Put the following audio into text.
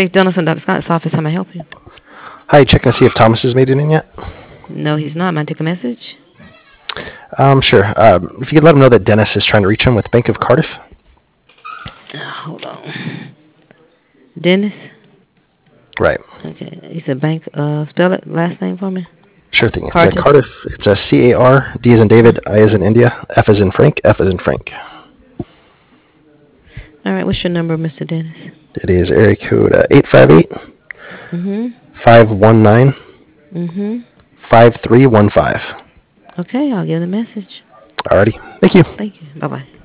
Faith Dennison, Dr. Scott's office. How may I help you? Hi, checking to see if Thomas has made it in yet. No, he's not. May I take a message? Sure. If you could let him know that Dennis is trying to reach him with Bank of Cardiff. Hold on. Dennis? Right. Okay. He said bank. Spell it. Last name for me. Sure thing. It's Cardiff. Cardiff. It's a C-A-R, D as in David, I as in India, F as in Frank, F as in Frank. All right. What's your number, Mr. Dennis? It is area code 858 Mm-hmm. 519 Mm-hmm. 5315. Okay. I'll give the message. Alrighty. Thank you. Thank you. Bye-bye.